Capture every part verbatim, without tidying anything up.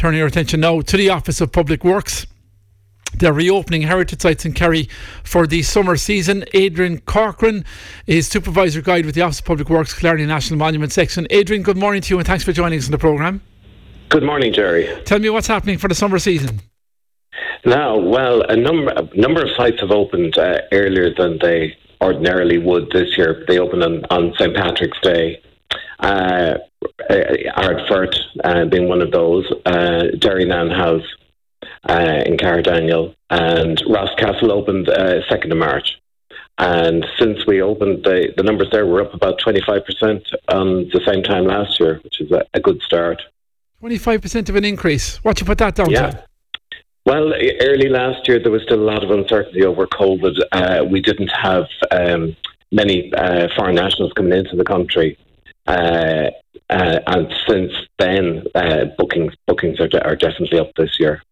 Turning your attention now to the Office of Public Works. They're reopening heritage sites in Kerry for the summer season. Adrian Corcoran is Supervisor Guide with the Office of Public Works, Killarney National Monument Section. Adrian, good morning to you and thanks for joining us on the programme. Good morning, Jerry. Tell me what's happening for the summer season. Now, well, a number, a number of sites have opened uh, earlier than they ordinarily would this year. They opened on, on Saint Patrick's Day. Uh, Ardfert uh, being one of those. Uh, Derrynan House uh, in Cardaniel. And Rosscastle opened uh, second of March. And since we opened, the, the numbers there were up about twenty-five percent on the same time last year, which is a, a good start. twenty-five percent of an increase. What do you put that down yeah. to? Well, early last year, there was still a lot of uncertainty over COVID. Uh, we didn't have um, many uh, foreign nationals coming into the country. Uh, uh, and since then, uh, bookings bookings are, de- are definitely up this year.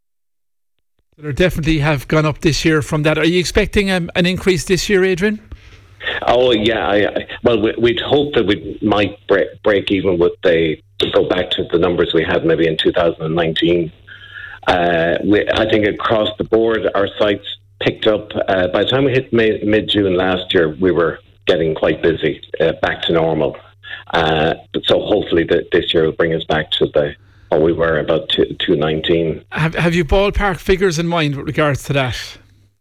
They definitely have gone up this year from that. Are you expecting um, an increase this year, Adrian? Oh, yeah. I, I, well, we, we'd hope that we might break, break even with the, go back to the numbers we had maybe in two thousand nineteen. Uh, we, I think across the board, our sites picked up. Uh, by the time we hit May, mid-June last year, we were getting quite busy, uh, back to normal. Uh, so hopefully the, this year will bring us back to the what we were about two nineteen. Have Have you ballpark figures in mind with regards to that?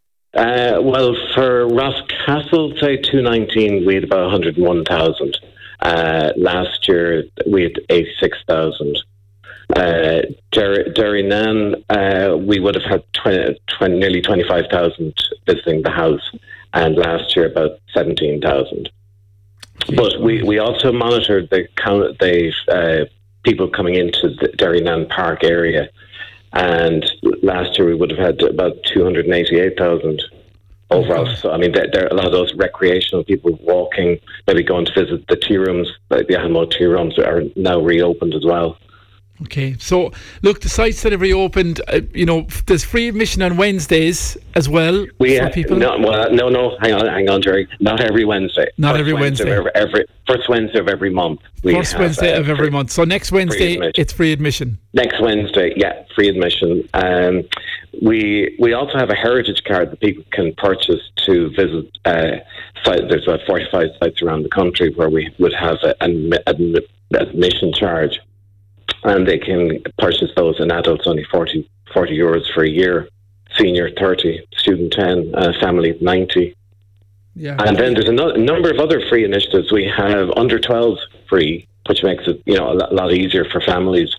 Uh, well, for Rosscastle, say two nineteen, we had about one hundred one thousand. Uh, last year, we had eighty-six thousand. Uh, Der- Derrynan, uh, we would have had twenty, twenty, nearly twenty-five thousand visiting the house, and last year about seventeen thousand. Okay. But we, we also monitored the count, the uh, people coming into the Derrynan Park area, and last year we would have had about two hundred eighty-eight thousand overall. Okay. So I mean, there, there are a lot of those recreational people walking, maybe going to visit the tea rooms. Like the Alamo tea rooms are now reopened as well. Okay, so look, the sites that have reopened, uh, you know, there's free admission on Wednesdays as well we, for uh, people. No, well, no, no, hang on, hang on, Jerry. Not every Wednesday. Not first every Wednesday. Wednesday. Of every, first Wednesday of every month. We first have, Wednesday uh, of every free, month. So next Wednesday, free it's free admission. Next Wednesday, yeah, free admission. Um, we we also have a heritage card that people can purchase to visit. Uh, site, there's about forty-five sites around the country where we would have an admi- admission charge. And they can purchase those, and adults only forty, forty euros for a year, senior thirty, student ten, uh, family ninety. Yeah. And then there's a no- number of other free initiatives. We have under twelves free, which makes it you know a lot, lot easier for families.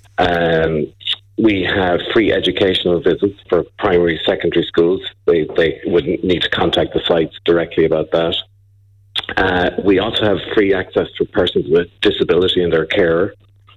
Um, we have free educational visits for primary, secondary schools. They they wouldn't need to contact the sites directly about that. Uh, we also have free access for persons with disability and their carer.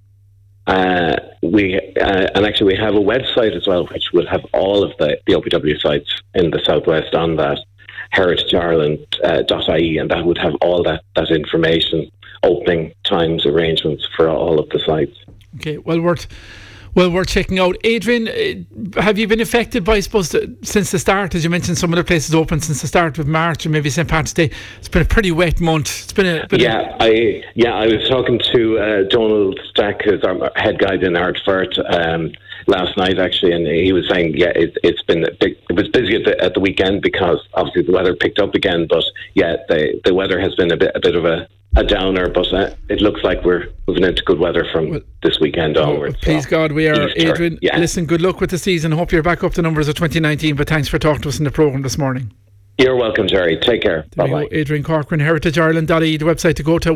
Uh, we uh, and actually we have a website as well, which will have all of the, the O P W sites in the southwest on that, heritage ireland dot I E, and that would have all that, that information, opening times, arrangements for all of the sites. Okay, well worth well worth checking out. Adrian, uh, have you been affected by, I suppose, the, since the start, as you mentioned, some other places open since the start of March and maybe Saint Patrick's Day? It's been a pretty wet month. It's been a been yeah. A, I yeah I was talking to uh, Donald Stack, who's our head guide in Ardfert, um, last night actually, and he was saying yeah it, it's been a big, it was busy at the, at the weekend because obviously the weather picked up again, but yeah the the weather has been a bit a bit of a a downer, but uh, it looks like we're moving into good weather from well, this weekend onwards. Oh, please so. God, we are. Easter. Adrian, yeah. Listen, good luck with the season. Hope you're back up to numbers of twenty nineteen, but thanks for talking to us in the programme this morning. You're welcome, Jerry. Take care. Bye-bye. Adrian Corcoran, heritage ireland dot I E, the website to go to.